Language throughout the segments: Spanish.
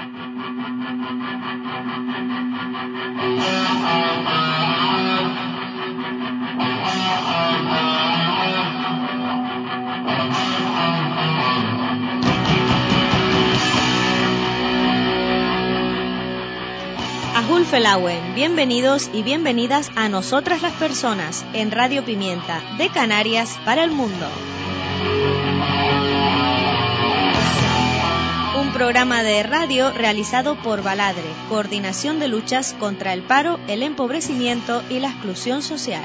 Ahul Felauen, bienvenidos y bienvenidas a Nosotras las Personas en Radio Pimienta, de Canarias para el mundo. Un programa de radio realizado por Baladre, Coordinación de Luchas contra el Paro, el Empobrecimiento y la Exclusión Social.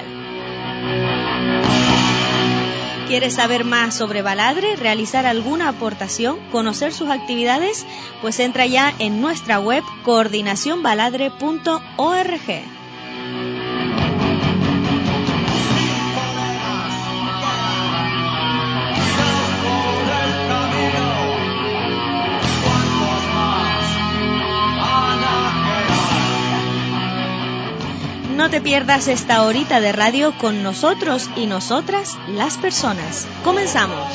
¿Quieres saber más sobre Baladre, realizar alguna aportación, conocer sus actividades? Pues entra ya en nuestra web coordinacionbaladre.org. No te pierdas esta horita de radio con nosotros y nosotras, las personas. Comenzamos.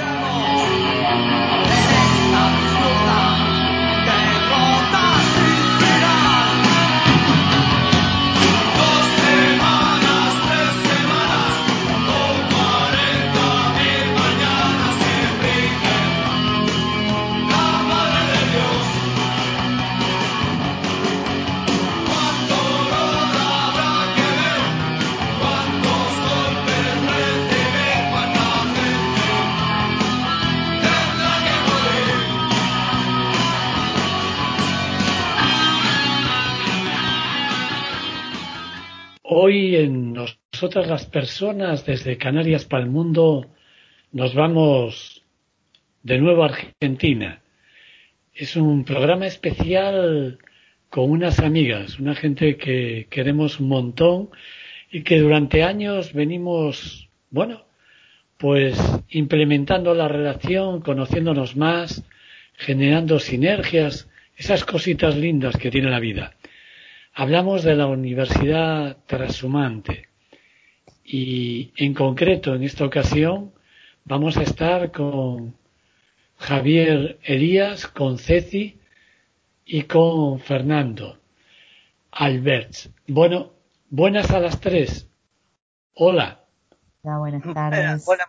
Hoy en Nosotras las Personas, desde Canarias para el mundo, nos vamos de nuevo a Argentina. Es un programa especial con unas amigas, una gente que queremos un montón y que durante años venimos, pues implementando la relación, conociéndonos más, generando sinergias, esas cositas lindas que tiene la vida. Hablamos de la Universidad Trashumante y en concreto en esta ocasión vamos a estar con Javier Elías, con Ceci y con Fernando Alberts. Bueno, buenas a las tres. Hola. Hola, buenas tardes. Hola,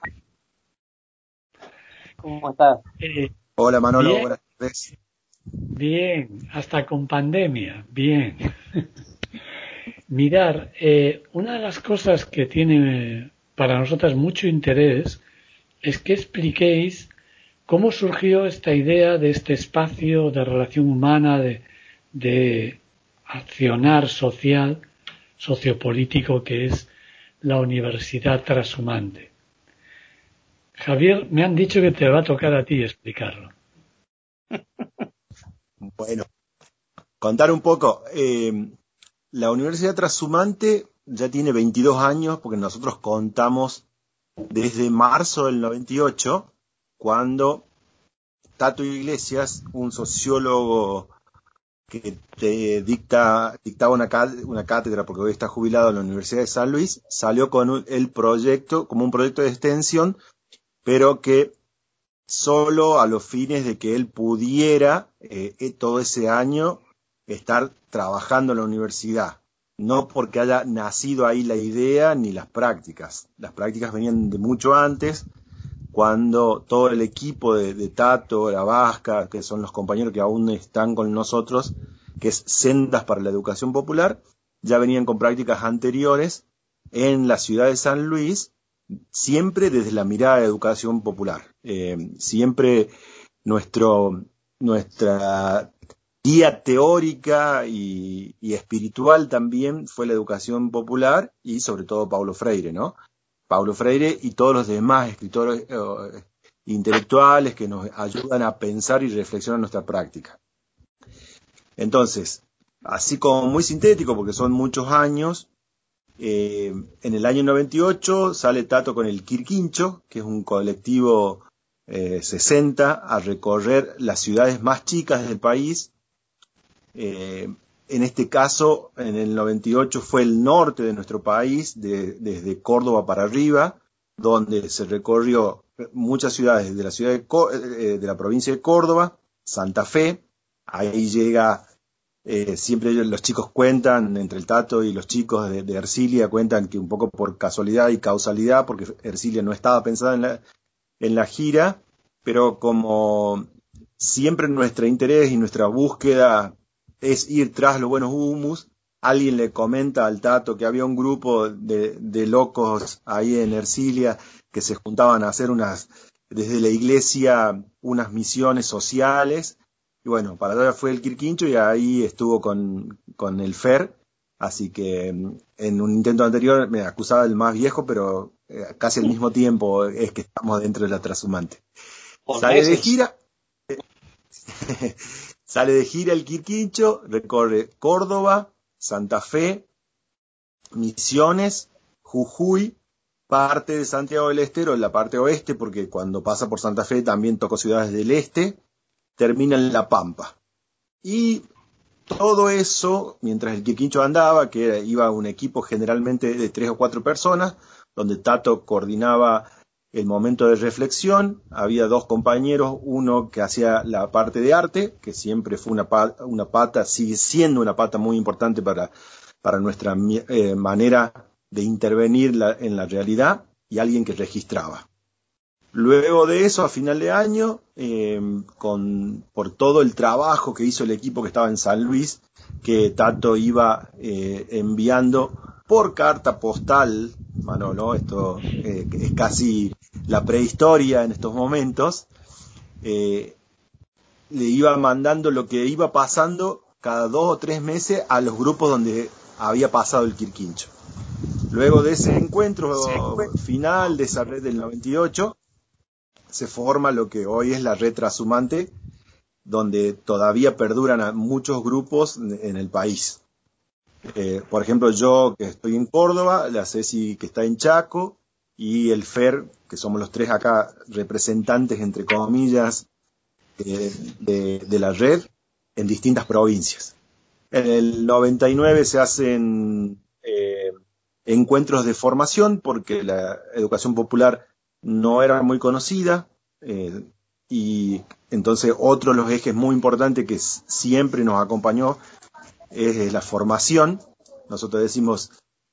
¿cómo estás? Hola Manolo, Bien. buenas tardes. Bien, hasta con pandemia, bien. Mirar, una de las cosas que tiene para nosotras mucho interés es que expliquéis cómo surgió esta idea de este espacio de relación humana, de accionar social, sociopolítico que es la Universidad Trashumante. Javier, me han dicho que te va a tocar a ti explicarlo. Bueno, contar un poco. La Universidad Trashumante ya tiene 22 años porque nosotros contamos desde marzo del 98, cuando Tato Iglesias, un sociólogo que dictaba una cátedra porque hoy está jubilado en la Universidad de San Luis, salió con el proyecto, como un proyecto de extensión, pero que solo a los fines de que él pudiera todo ese año estar trabajando en la universidad, no porque haya nacido ahí la idea ni las prácticas. Las prácticas venían de mucho antes, cuando todo el equipo de Tato, la Vasca, que son los compañeros que aún están con nosotros, que es Sendas para la Educación Popular, ya venían con prácticas anteriores en la ciudad de San Luis, siempre desde la mirada de educación popular. Siempre nuestra guía teórica y espiritual también fue la educación popular y sobre todo Paulo Freire, ¿no? Paulo Freire y todos los demás escritores intelectuales que nos ayudan a pensar y reflexionar nuestra práctica. Entonces, así como muy sintético, porque son muchos años, en el año 98 sale Tato con el Quirquincho, que es un colectivo 60, a recorrer las ciudades más chicas del país. En este caso, en el 98 fue el norte de nuestro país, desde Córdoba para arriba, donde se recorrió muchas ciudades de la ciudad de la provincia de Córdoba, Santa Fe, ahí llega, siempre los chicos cuentan, entre el Tato y los chicos de Ercilia, cuentan que un poco por casualidad y causalidad, porque Ercilia no estaba pensada en la gira, pero como siempre nuestro interés y nuestra búsqueda es ir tras los buenos humus, alguien le comenta al Tato que había un grupo de locos ahí en Ercilia que se juntaban a hacer desde la iglesia, unas misiones sociales. Y bueno, para allá fue el Quirquincho y ahí estuvo con el Fer. Así que en un intento anterior me acusaba del más viejo, pero casi al mismo tiempo es que estamos dentro de la trashumante. Sale de gira, sale de gira el Quirquincho, recorre Córdoba, Santa Fe, Misiones, Jujuy, parte de Santiago del Estero, la parte oeste, porque cuando pasa por Santa Fe también tocó ciudades del este, termina en La Pampa. Y todo eso, mientras el Quirquincho andaba, iba un equipo generalmente de 3 o 4 personas, donde Tato coordinaba el momento de reflexión, había 2 compañeros, uno que hacía la parte de arte, que siempre fue una pata, sigue siendo una pata muy importante para nuestra manera de intervenir en la realidad, y alguien que registraba. Luego de eso, a final de año, por todo el trabajo que hizo el equipo que estaba en San Luis, que Tato iba enviando por carta postal, Manolo, esto es casi la prehistoria en estos momentos, le iba mandando lo que iba pasando cada 2 o 3 meses a los grupos donde había pasado el Quirquincho. Luego de ese encuentro final de esa red del 98, se forma lo que hoy es la red trashumante, donde todavía perduran muchos grupos en el país. Por ejemplo, yo que estoy en Córdoba, la Ceci que está en Chaco, y el Fer, que somos los 3 acá representantes, entre comillas, de la red en distintas provincias. En el 99 se hacen encuentros de formación porque la educación popular no era muy conocida, y entonces otro de los ejes muy importantes que siempre nos acompañó es la formación. Nosotros decimos,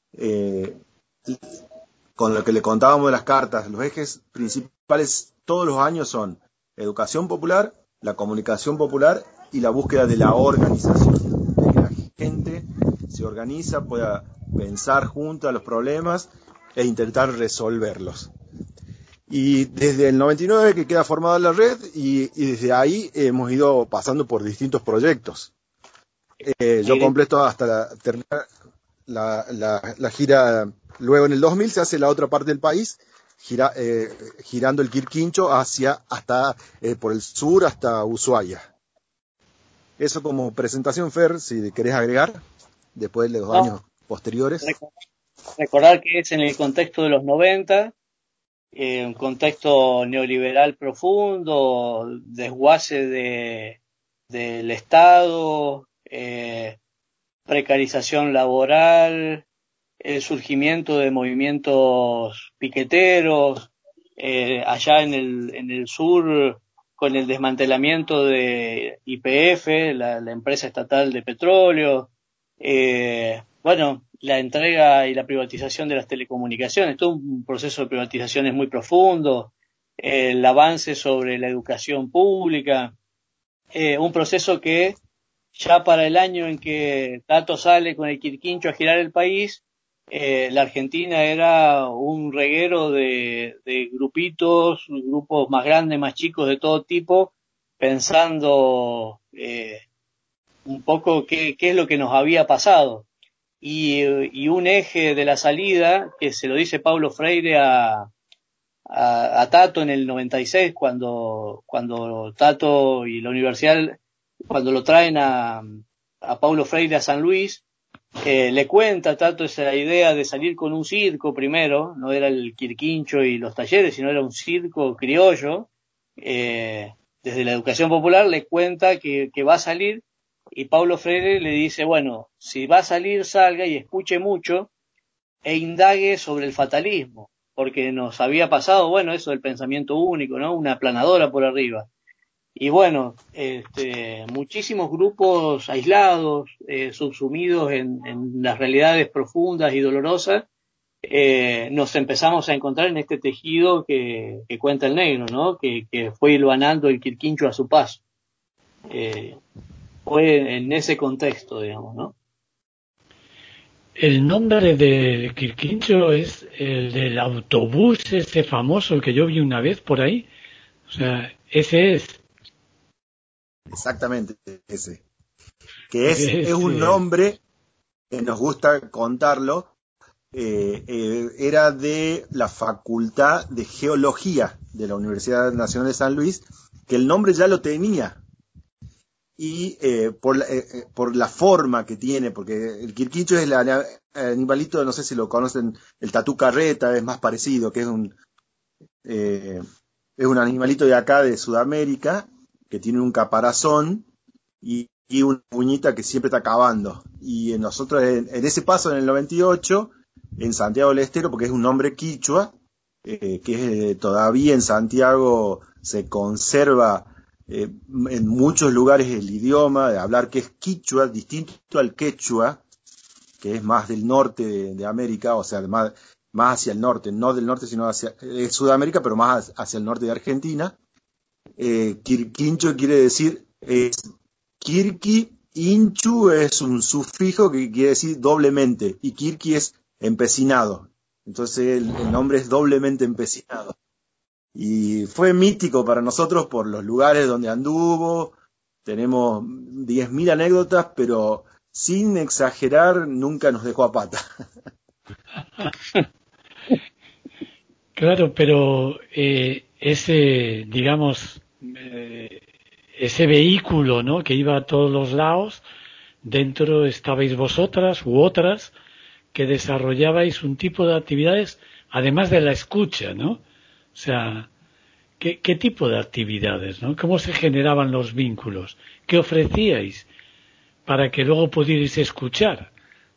con lo que le contábamos de las cartas, los ejes principales todos los años son educación popular, la comunicación popular y la búsqueda de la organización, de que la gente se organiza, pueda pensar junto a los problemas e intentar resolverlos. Y desde el 99 que queda formada la red, y desde ahí hemos ido pasando por distintos proyectos. Yo completo hasta terminar la gira. Luego en el 2000 se hace la otra parte del país, girando el Quirquincho hasta por el sur hasta Ushuaia. Eso como presentación, Fer, si querés agregar, después de los años posteriores. Recordar que es en el contexto de los 90, un contexto neoliberal profundo, desguace del Estado, precarización laboral, el surgimiento de movimientos piqueteros, allá en el sur con el desmantelamiento de YPF, la empresa estatal de petróleo, bueno, la entrega y la privatización de las telecomunicaciones, todo un proceso de privatizaciones muy profundo, el avance sobre la educación pública, un proceso que ya para el año en que Tato sale con el Quirquincho a girar el país, la Argentina era un reguero de grupos más grandes, más chicos, de todo tipo, pensando un poco qué es lo que nos había pasado. Y un eje de la salida, que se lo dice Paulo Freire a Tato en el 96, cuando Tato y la universidad, cuando lo traen a Paulo Freire a San Luis, le cuenta a Tato esa idea de salir con un circo primero, no era el Quirquincho y los talleres, sino era un circo criollo, desde la educación popular le cuenta que va a salir, y Paulo Freire le dice, bueno, si va a salir, salga y escuche mucho e indague sobre el fatalismo, porque nos había pasado, bueno, eso del pensamiento único, ¿no? Una aplanadora por arriba. Y bueno, muchísimos grupos aislados, subsumidos en las realidades profundas y dolorosas, nos empezamos a encontrar en este tejido que cuenta el negro, ¿no? Que fue hilvanando el Quirquincho a su paso. Fue en ese contexto, digamos, ¿no? El nombre del Quirquincho es el del autobús ese famoso que yo vi una vez por ahí. O sea, ese es. Exactamente, ese. Que es un nombre que nos gusta contarlo. Era de la Facultad de Geología de la Universidad Nacional de San Luis, que el nombre ya lo tenía. Y por la forma que tiene, porque el quirquincho es el animalito, no sé si lo conocen, el tatú carreta, es más parecido, que es un animalito de acá de Sudamérica, que tiene un caparazón y una uñita que siempre está cavando. Y nosotros en ese paso, en el 98, en Santiago del Estero, porque es un nombre quichua, que todavía en Santiago se conserva en muchos lugares el idioma de hablar, que es quichua, distinto al quechua, que es más del norte de América, o sea, más hacia el norte, no del norte, sino hacia Sudamérica, pero más hacia el norte de Argentina. Quirquincho quiere decir, Kirki, Inchu es un sufijo que quiere decir doblemente, y Kirki es empecinado. Entonces el nombre es doblemente empecinado. Y fue mítico para nosotros por los lugares donde anduvo. Tenemos 10.000 anécdotas, pero sin exagerar, nunca nos dejó a pata. Claro, pero digamos, ese vehículo, ¿no? Que iba a todos los lados, dentro estabais vosotras u otras que desarrollabais un tipo de actividades, además de la escucha, ¿no? O sea, ¿qué tipo de actividades, ¿no? ¿Cómo se generaban los vínculos? ¿Qué ofrecíais para que luego pudierais escuchar?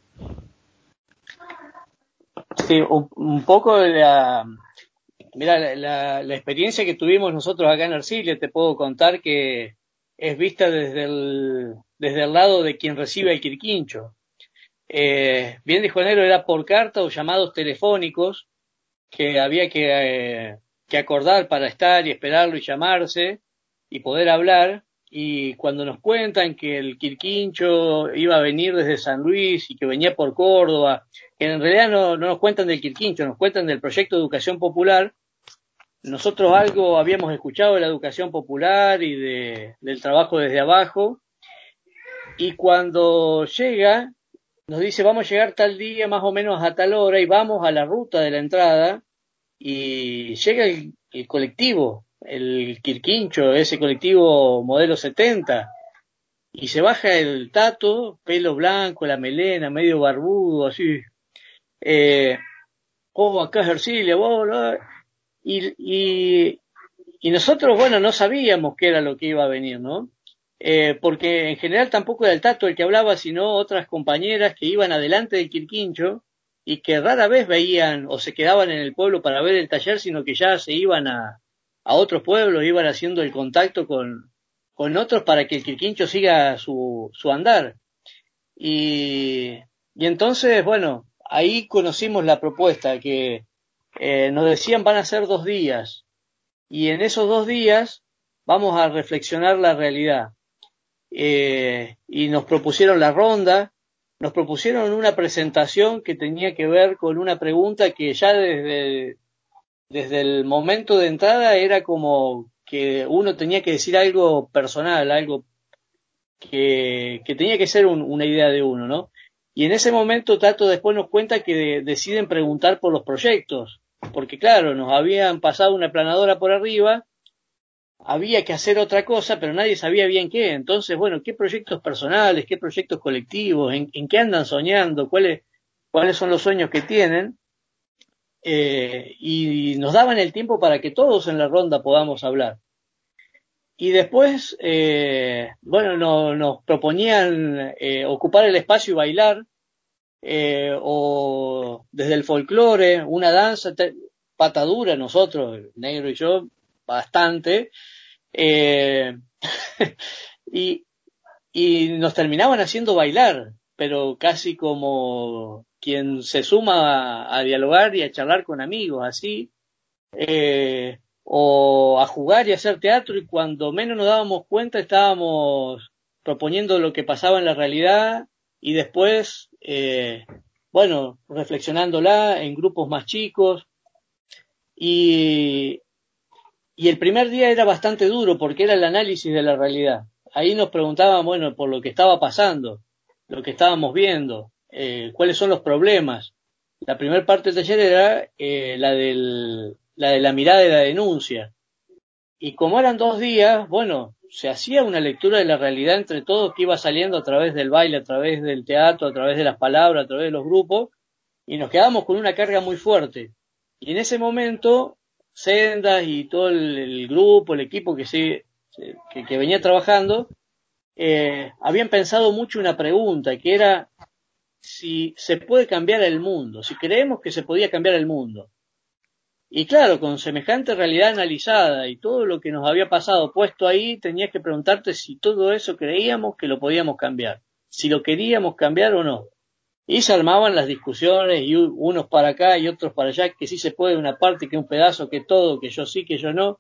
Sí, un poco mira, la experiencia que tuvimos nosotros acá en Ercilia, te puedo contar que es vista desde el lado de quien recibe el quirquincho. Bien dijo Nero, era por carta o llamados telefónicos que había que acordar para estar y esperarlo y llamarse y poder hablar. Y cuando nos cuentan que el Quirquincho iba a venir desde San Luis y que venía por Córdoba, que en realidad no nos cuentan del Quirquincho, nos cuentan del proyecto de educación popular. Nosotros algo habíamos escuchado de la educación popular y del trabajo desde abajo, y cuando llega, nos dice vamos a llegar tal día más o menos a tal hora y vamos a la ruta de la entrada, y llega el colectivo, el Quirquincho, ese colectivo modelo 70, y se baja el Tato, pelo blanco, la melena, medio barbudo, así, acá es Ercilia, vos, y, y, y nosotros, bueno, no sabíamos qué era lo que iba a venir, ¿no? Porque en general tampoco era el Tato el que hablaba, sino otras compañeras que iban adelante del Quirquincho y que rara vez veían o se quedaban en el pueblo para ver el taller, sino que ya se iban a otros pueblos, iban haciendo el contacto con otros para que el Quirquincho siga su andar. Y, y entonces, bueno, ahí conocimos la propuesta que nos decían van a ser 2 días, y en esos 2 días vamos a reflexionar la realidad. Y nos propusieron la ronda, nos propusieron una presentación que tenía que ver con una pregunta que ya desde el momento de entrada era como que uno tenía que decir algo personal, algo que tenía que ser una idea de uno, ¿no? Y en ese momento Tato después nos cuenta que deciden preguntar por los proyectos, porque claro, nos habían pasado una planadora por arriba, había que hacer otra cosa, pero nadie sabía bien qué. Entonces, bueno, ¿qué proyectos personales, qué proyectos colectivos, en qué andan soñando, cuáles son los sueños que tienen? Y nos daban el tiempo para que todos en la ronda podamos hablar. Y después, bueno, nos proponían ocupar el espacio y bailar, o desde el folclore, una danza, patadura nosotros, el negro y yo, bastante, Eh, y, y nos terminaban haciendo bailar, pero casi como quien se suma a dialogar y a charlar con amigos, así, o a jugar y a hacer teatro, y cuando menos nos dábamos cuenta estábamos proponiendo lo que pasaba en la realidad y después, bueno, reflexionándola en grupos más chicos. Y, y el primer día era bastante duro porque era el análisis de la realidad. Ahí nos preguntaban, bueno, por lo que estaba pasando, lo que estábamos viendo, cuáles son los problemas. La primera parte del taller era la de la mirada de la denuncia. Y como eran 2 días, bueno, se hacía una lectura de la realidad entre todos que iba saliendo a través del baile, a través del teatro, a través de las palabras, a través de los grupos, y nos quedamos con una carga muy fuerte. Y en ese momento, Sendas y todo el grupo, el equipo que venía trabajando, habían pensado mucho una pregunta, que era si se puede cambiar el mundo, si creemos que se podía cambiar el mundo. Y claro, con semejante realidad analizada y todo lo que nos había pasado puesto ahí, tenías que preguntarte si todo eso creíamos que lo podíamos cambiar, si lo queríamos cambiar o no. Y se armaban las discusiones, y unos para acá y otros para allá, que sí se puede una parte, que un pedazo, que todo, que yo sí, que yo no.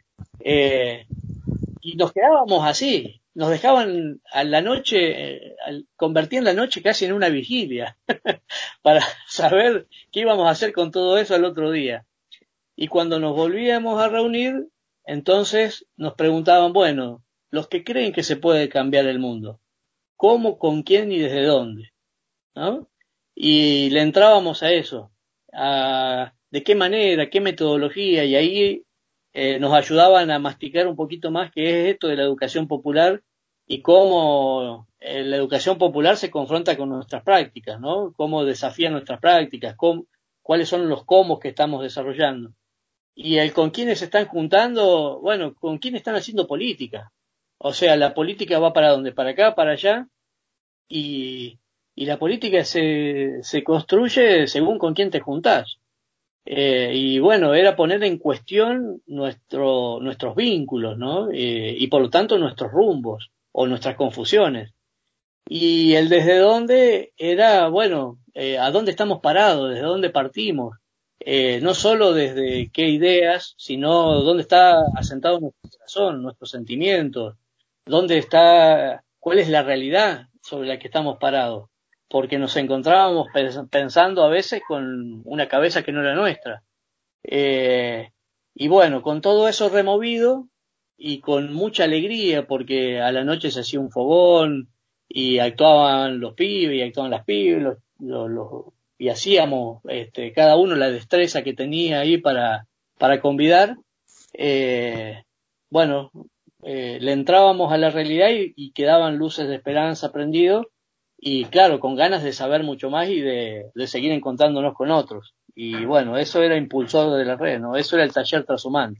Y nos quedábamos así, nos dejaban a la noche, convertían la noche casi en una vigilia, para saber qué íbamos a hacer con todo eso al otro día. Y cuando nos volvíamos a reunir, entonces nos preguntaban, bueno, los que creen que se puede cambiar el mundo, ¿cómo, con quién y desde dónde? ¿No? Y le entrábamos a eso, a de qué manera, qué metodología, y ahí nos ayudaban a masticar un poquito más qué es esto de la educación popular y cómo la educación popular se confronta con nuestras prácticas, ¿no? Cómo desafía nuestras prácticas, cuáles son los cómo que estamos desarrollando. Y el con quiénes se están juntando, bueno, con quiénes están haciendo política. O sea, la política va para dónde, para acá, para allá, y, y la política se construye según con quién te juntás. Y bueno, era poner en cuestión nuestros vínculos, ¿no? Y por lo tanto nuestros rumbos o nuestras confusiones. Y el desde dónde era, bueno, a dónde estamos parados, desde dónde partimos. No solo desde qué ideas, sino dónde está asentado nuestro corazón, nuestros sentimientos, dónde está, cuál es la realidad sobre la que estamos parados, porque nos encontrábamos pensando a veces con una cabeza que no era nuestra. Y bueno, con todo eso removido y con mucha alegría, porque a la noche se hacía un fogón y actuaban los pibes y actuaban las pibes, y hacíamos cada uno la destreza que tenía ahí para convidar. Eh, bueno, le entrábamos a la realidad y quedaban luces de esperanza prendidos, y claro, con ganas de saber mucho más y de seguir encontrándonos con otros. Y bueno, eso era impulsor de la red, ¿no? Eso era el taller trashumante.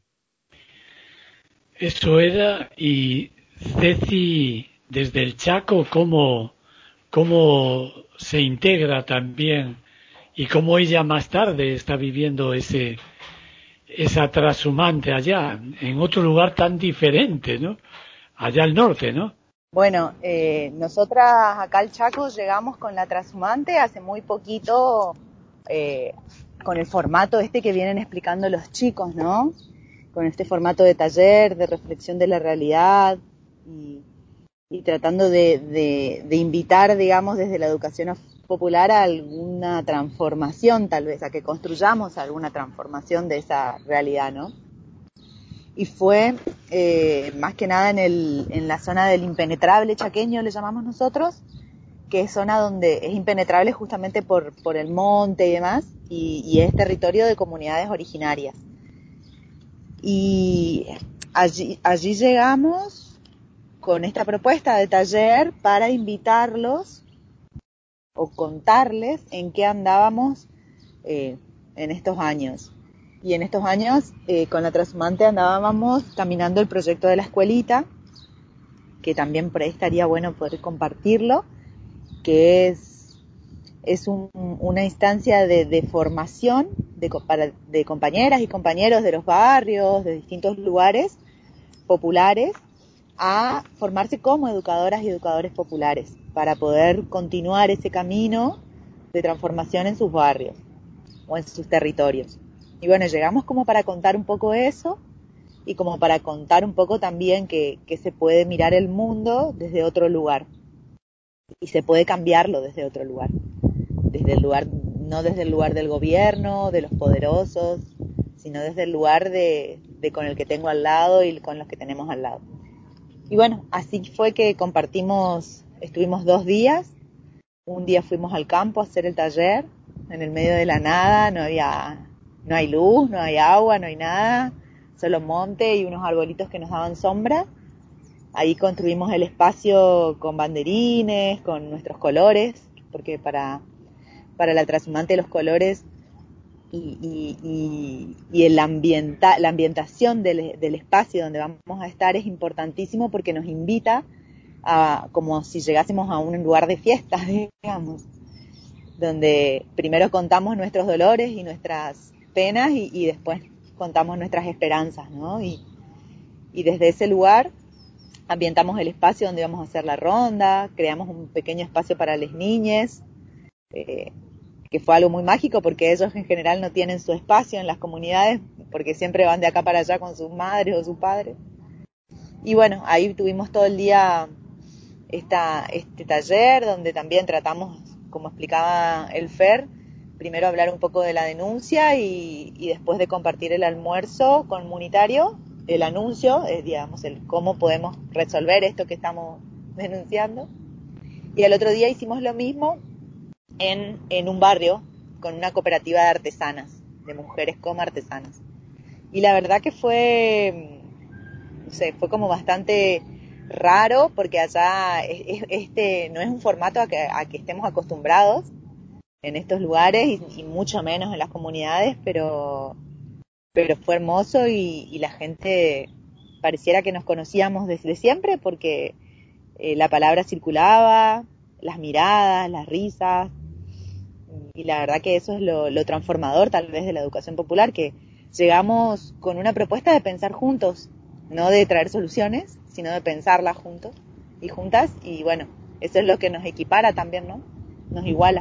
Eso era, y Ceci, desde el Chaco, cómo se integra también y cómo ella más tarde está viviendo esa trashumante allá, en otro lugar tan diferente, ¿no? Allá al norte, ¿no? Bueno, nosotras acá al Chaco llegamos con la trashumante hace muy poquito, con el formato que vienen explicando los chicos, ¿no? Con este formato de taller, de reflexión de la realidad y tratando de invitar, digamos, desde la educación popular a alguna transformación, tal vez, a que construyamos alguna transformación de esa realidad, ¿no? Y fue más que nada en la zona del impenetrable chaqueño, le llamamos nosotros, que es zona donde es impenetrable justamente por el monte y demás, y es territorio de comunidades originarias. Y allí llegamos con esta propuesta de taller para invitarlos o contarles en qué andábamos en estos años. Y en estos años, con la trashumante andábamos caminando el proyecto de la escuelita, que también por ahí estaría bueno poder compartirlo, que es una instancia de formación de compañeras y compañeros de los barrios, de distintos lugares, populares a formarse como educadoras y educadores populares para poder continuar ese camino de transformación en sus barrios o en sus territorios. Y bueno, llegamos como para contar un poco eso y como para contar un poco también que se puede mirar el mundo desde otro lugar y se puede cambiarlo desde otro lugar, no desde el lugar del gobierno, de los poderosos, sino desde el lugar de con el que tengo al lado y con los que tenemos al lado. Y bueno, así fue que estuvimos 2 días. Un día fuimos al campo a hacer el taller, en el medio de la nada, no hay luz, no hay agua, no hay nada, solo monte y unos arbolitos que nos daban sombra. Ahí construimos el espacio con banderines, con nuestros colores, porque para la trashumante los colores y la ambientación del espacio donde vamos a estar es importantísimo porque nos invita a, como si llegásemos a un lugar de fiestas, digamos, donde primero contamos nuestros dolores y nuestras penas y después contamos nuestras esperanzas, ¿no? Y desde ese lugar ambientamos el espacio donde vamos a hacer la ronda, creamos un pequeño espacio para las niñas, que fue algo muy mágico porque ellos en general no tienen su espacio en las comunidades porque siempre van de acá para allá con sus madres o sus padres. Y bueno, ahí tuvimos todo el día este taller donde también tratamos, como explicaba el Fer, primero hablar un poco de la denuncia y después de compartir el almuerzo comunitario, el anuncio, digamos, el cómo podemos resolver esto que estamos denunciando. Y al otro día hicimos lo mismo en un barrio con una cooperativa de artesanas, de mujeres como artesanas. Y la verdad que fue fue como bastante raro porque allá no es un formato a que estemos acostumbrados en estos lugares y mucho menos en las comunidades, pero fue hermoso y la gente pareciera que nos conocíamos desde siempre porque la palabra circulaba, las miradas, las risas, y la verdad que eso es lo transformador tal vez de la educación popular, que llegamos con una propuesta de pensar juntos, no de traer soluciones, sino de pensarlas juntos y juntas, y bueno, eso es lo que nos equipara también, ¿no? Nos iguala.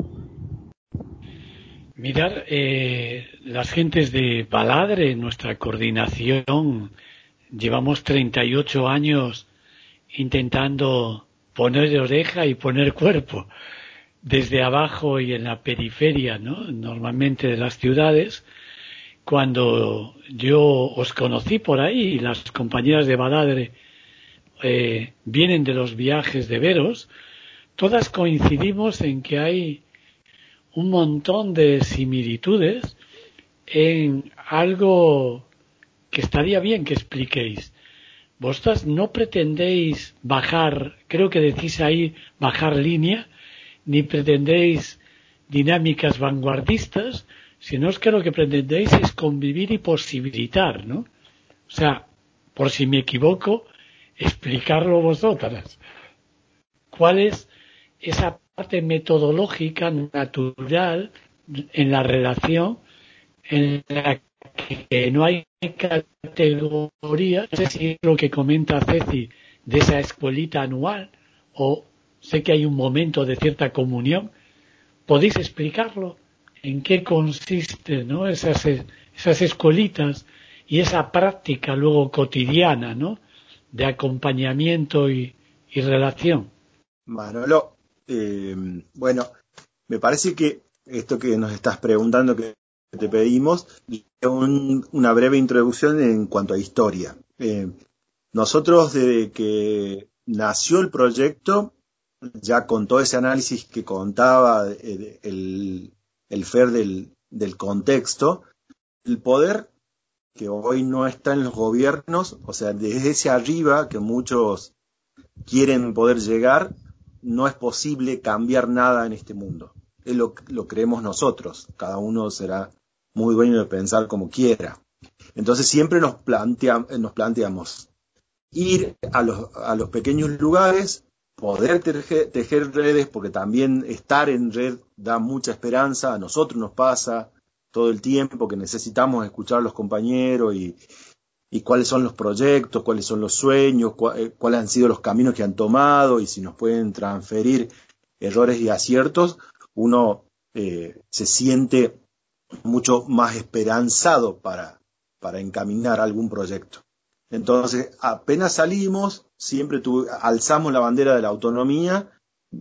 Mirar, las gentes de Baladre, nuestra coordinación, llevamos 38 años intentando poner oreja y poner cuerpo desde abajo y en la periferia, ¿no? Normalmente de las ciudades. Cuando yo os conocí por ahí y las compañeras de Baladre vienen de los viajes de veros, todas coincidimos en que hay un montón de similitudes en algo que estaría bien que expliquéis. Vosotras no pretendéis bajar, creo que decís ahí bajar línea, ni pretendéis dinámicas vanguardistas, sino es que lo que pretendéis es convivir y posibilitar, ¿no? O sea, por si me equivoco, explicarlo vosotras. ¿Cuál es esa parte metodológica natural en la relación en la que no hay categoría? No sé si es lo que comenta Ceci de esa escuelita anual, o sé que hay un momento de cierta comunión. ¿Podéis explicarlo? ¿En qué consiste, ¿no? esas escuelitas y esa práctica luego cotidiana, ¿no? De acompañamiento y relación? Manolo, bueno, me parece que esto que nos estás preguntando, que te pedimos, es una breve introducción en cuanto a historia. Nosotros, desde que nació el proyecto, ya con todo ese análisis que contaba el Fer del contexto, el poder que hoy no está en los gobiernos, o sea, desde ese arriba que muchos quieren poder llegar, no es posible cambiar nada en este mundo. Lo creemos nosotros, cada uno será muy dueño de pensar como quiera. Entonces siempre nos planteamos ir a los pequeños lugares, poder tejer redes, porque también estar en red da mucha esperanza. A nosotros nos pasa todo el tiempo que necesitamos escuchar a los compañeros y y cuáles son los proyectos, cuáles son los sueños, cuáles han sido los caminos que han tomado y si nos pueden transferir errores y aciertos, uno se siente mucho más esperanzado para encaminar algún proyecto. Entonces, apenas salimos, siempre alzamos la bandera de la autonomía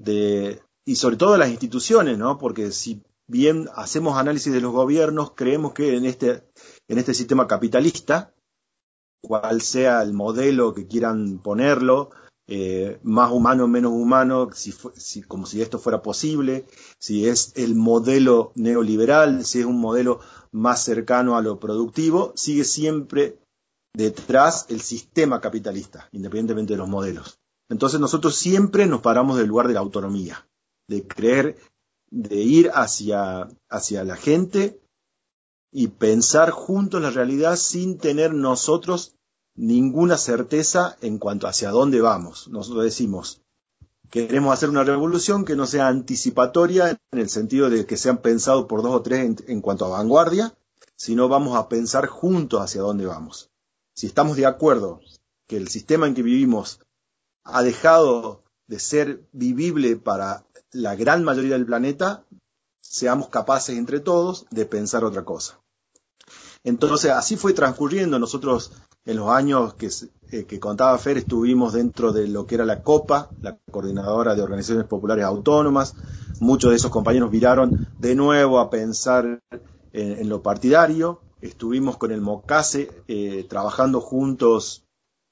y sobre todo de las instituciones, ¿no? Porque si bien hacemos análisis de los gobiernos, creemos que en este sistema capitalista, cual sea el modelo que quieran ponerlo, más humano, menos humano, como si esto fuera posible, si es el modelo neoliberal, si es un modelo más cercano a lo productivo, sigue siempre detrás el sistema capitalista, independientemente de los modelos. Entonces nosotros siempre nos paramos del lugar de la autonomía, de creer, de ir hacia la gente y pensar juntos la realidad sin tener nosotros ninguna certeza en cuanto hacia dónde vamos. Nosotros decimos, queremos hacer una revolución que no sea anticipatoria en el sentido de que sean pensados por 2 o 3 en cuanto a vanguardia, sino vamos a pensar juntos hacia dónde vamos. Si estamos de acuerdo que el sistema en que vivimos ha dejado de ser vivible para la gran mayoría del planeta, seamos capaces entre todos de pensar otra cosa. Entonces, así fue transcurriendo. Nosotros, en los años que contaba Fer, estuvimos dentro de lo que era la COPA, la Coordinadora de Organizaciones Populares Autónomas. Muchos de esos compañeros viraron de nuevo a pensar en lo partidario. Estuvimos con el MOCASE trabajando juntos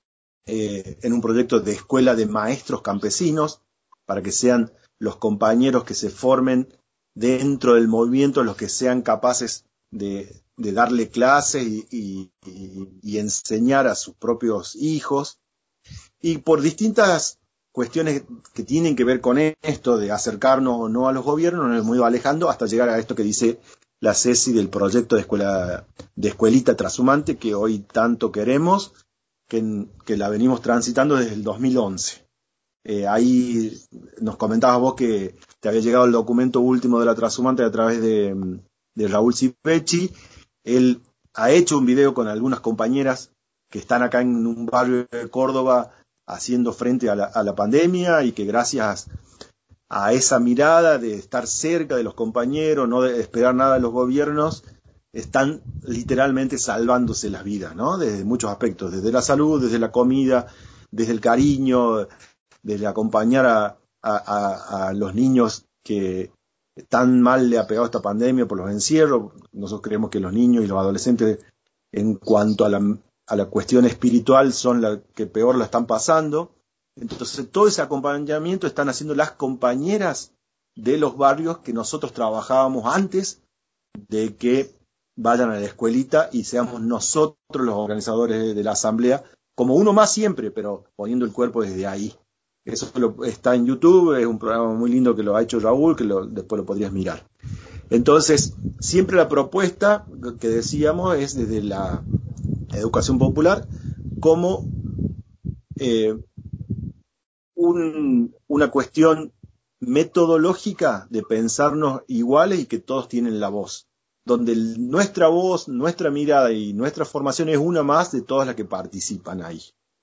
en un proyecto de escuela de maestros campesinos, para que sean los compañeros que se formen dentro del movimiento los que sean capaces de darle clases y enseñar a sus propios hijos. Y por distintas cuestiones que tienen que ver con esto, de acercarnos o no a los gobiernos, nos hemos ido alejando hasta llegar a esto que dice la Ceci del proyecto de escuelita trashumante que hoy tanto queremos, que la venimos transitando desde el 2011. Ahí nos comentabas vos que te había llegado el documento último de la trashumante a través de Raúl Cipechi. Él ha hecho un video con algunas compañeras que están acá en un barrio de Córdoba haciendo frente a la pandemia, y que gracias a esa mirada de estar cerca de los compañeros, no de esperar nada de los gobiernos, están literalmente salvándose las vidas, ¿no? Desde muchos aspectos, desde la salud, desde la comida, desde el cariño, desde acompañar a los niños que tan mal le ha pegado esta pandemia por los encierros. Nosotros creemos que los niños y los adolescentes, en cuanto a la cuestión espiritual, son la que peor la están pasando. Entonces, todo ese acompañamiento están haciendo las compañeras de los barrios que nosotros trabajábamos antes de que vayan a la escuelita y seamos nosotros los organizadores de la asamblea, como uno más siempre, pero poniendo el cuerpo desde ahí. Eso está en YouTube, es un programa muy lindo que lo ha hecho Raúl, que después lo podrías mirar. Entonces, siempre la propuesta que decíamos es desde la educación popular como una cuestión metodológica de pensarnos iguales y que todos tienen la voz, donde nuestra voz, nuestra mirada y nuestra formación es una más de todas las que participan ahí.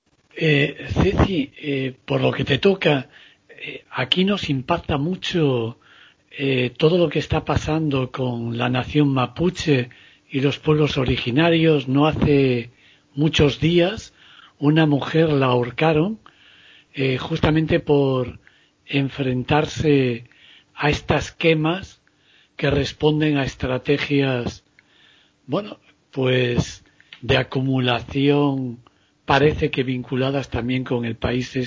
Ceci, por lo que te toca, aquí nos impacta mucho todo lo que está pasando con la nación mapuche y los pueblos originarios. No hace muchos días una mujer la ahorcaron justamente por enfrentarse a estas quemas que responden a estrategias, bueno, pues de acumulación, parece que vinculadas también con el país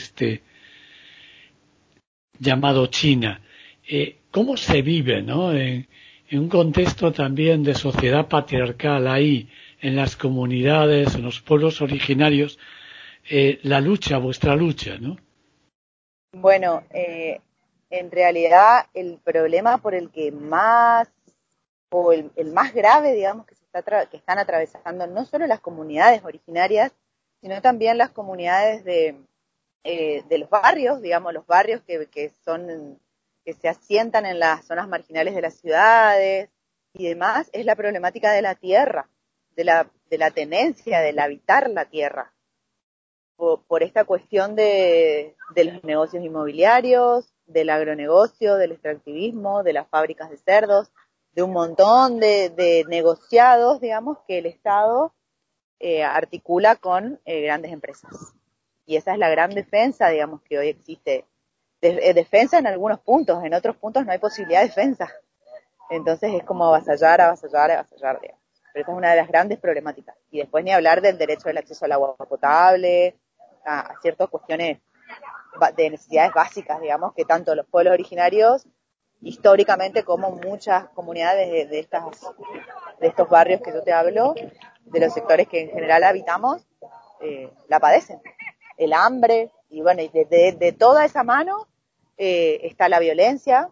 llamado China. ¿Cómo se vive, ¿no? En un contexto también de sociedad patriarcal ahí, en las comunidades, en los pueblos originarios, vuestra lucha, ¿no? Bueno, en realidad el problema por el que más, o el más grave, digamos, que están atravesando no solo las comunidades originarias, sino también las comunidades de los barrios, digamos, los barrios que se asientan en las zonas marginales de las ciudades y demás, es la problemática de la tierra. de la tenencia del habitar la tierra, por esta cuestión de los negocios inmobiliarios, del agronegocio, del extractivismo, de las fábricas de cerdos, de un montón de negociados, digamos, que el Estado articula con grandes empresas. Y esa es la gran defensa, digamos, que hoy existe. Defensa en algunos puntos, en otros puntos no hay posibilidad de defensa. Entonces es como avasallar, digamos. Pero esa es una de las grandes problemáticas. Y después ni hablar del derecho del acceso al agua potable, a ciertas cuestiones de necesidades básicas, digamos, que tanto los pueblos originarios, históricamente, como muchas comunidades de estos barrios que yo te hablo, de los sectores que en general habitamos, la padecen. El hambre, y bueno, y de toda esa mano está la violencia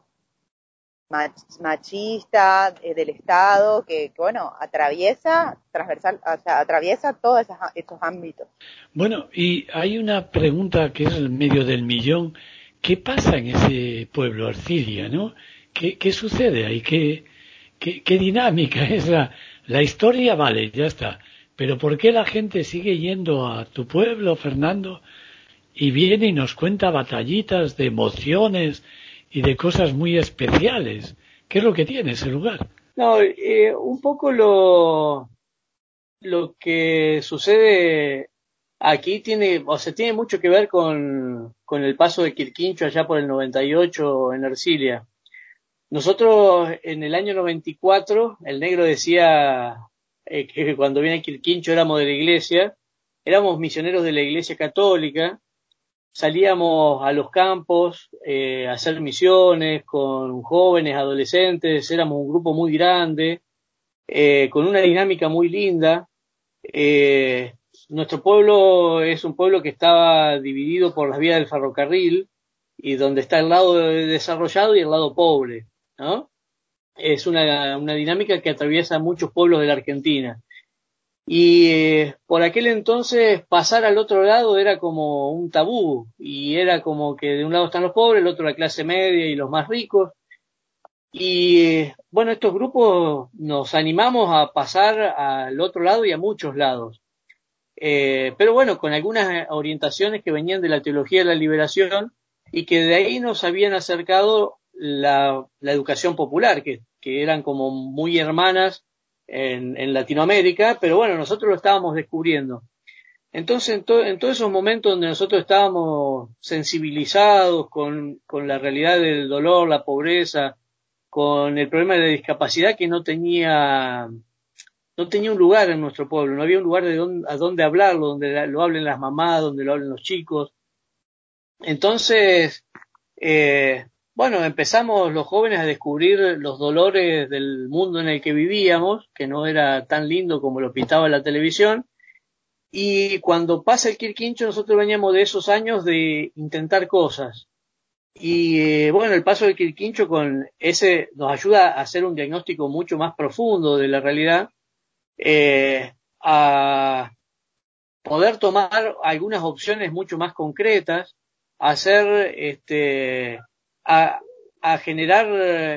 machista del Estado, que bueno, atraviesa todos estos ámbitos. Bueno, y hay una pregunta que es el medio del millón. ¿Qué pasa en ese pueblo, Arcilia, no? ¿Qué sucede ahí? ¿Qué dinámica es la historia? Vale, ya está. Pero ¿por qué la gente sigue yendo a tu pueblo, Fernando, y viene y nos cuenta batallitas de emociones y de cosas muy especiales? ¿Qué es lo que tiene ese lugar? No, un poco lo que sucede aquí tiene mucho que ver con el paso de Quirquincho allá por el 98 en Ercilia. Nosotros en el año 94, el negro decía que cuando viene Quirquincho éramos de la iglesia, éramos misioneros de la iglesia católica, salíamos a los campos a hacer misiones con jóvenes, adolescentes, éramos un grupo muy grande, con una dinámica muy linda. Nuestro pueblo es un pueblo que estaba dividido por las vías del ferrocarril y donde está el lado desarrollado y el lado pobre, ¿no? Es una dinámica que atraviesa muchos pueblos de la Argentina. Y por aquel entonces pasar al otro lado era como un tabú y era como que de un lado están los pobres, el otro la clase media y los más ricos. Y bueno, estos grupos nos animamos a pasar al otro lado y a muchos lados. Pero bueno, con algunas orientaciones que venían de la teología de la liberación y que de ahí nos habían acercado la educación popular, que eran como muy hermanas en Latinoamérica, pero bueno, nosotros lo estábamos descubriendo. Entonces, en todos esos momentos donde nosotros estábamos sensibilizados con la realidad del dolor, la pobreza, con el problema de la discapacidad que no tenía un lugar en nuestro pueblo, no había un lugar a donde hablarlo, donde lo hablen las mamás, donde lo hablen los chicos. Entonces, bueno, empezamos los jóvenes a descubrir los dolores del mundo en el que vivíamos, que no era tan lindo como lo pintaba la televisión, y cuando pasa el Quirquincho nosotros veníamos de esos años de intentar cosas. Y bueno, el paso del Quirquincho con ese nos ayuda a hacer un diagnóstico mucho más profundo de la realidad, a poder tomar algunas opciones mucho más concretas, a hacer, a generar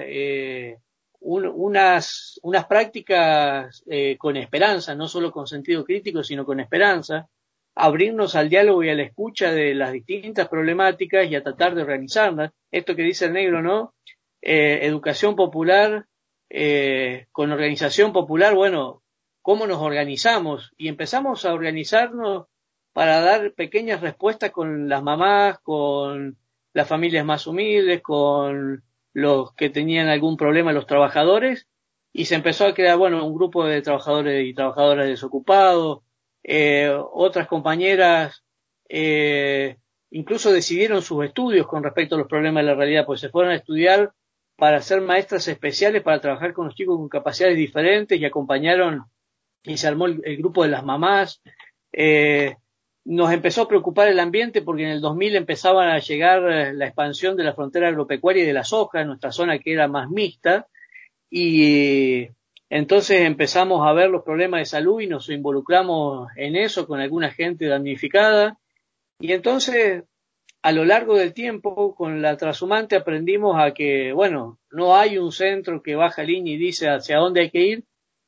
unas prácticas con esperanza, no solo con sentido crítico, sino con esperanza, abrirnos al diálogo y a la escucha de las distintas problemáticas y a tratar de organizarlas. Esto que dice el negro, ¿no? Educación popular, con organización popular, bueno, ¿cómo nos organizamos? Y empezamos a organizarnos para dar pequeñas respuestas con las mamás, con las familias más humildes, con los que tenían algún problema, los trabajadores, y se empezó a crear, bueno, un grupo de trabajadores y trabajadoras desocupados, otras compañeras incluso decidieron sus estudios con respecto a los problemas de la realidad, pues se fueron a estudiar para ser maestras especiales, para trabajar con los chicos con capacidades diferentes y acompañaron y se armó el grupo de las mamás. Nos empezó a preocupar el ambiente porque en el 2000 empezaban a llegar la expansión de la frontera agropecuaria y de la soja en nuestra zona que era más mixta y entonces empezamos a ver los problemas de salud y nos involucramos en eso con alguna gente damnificada y entonces a lo largo del tiempo con la trashumante aprendimos a que, bueno, no hay un centro que baja línea y dice hacia dónde hay que ir,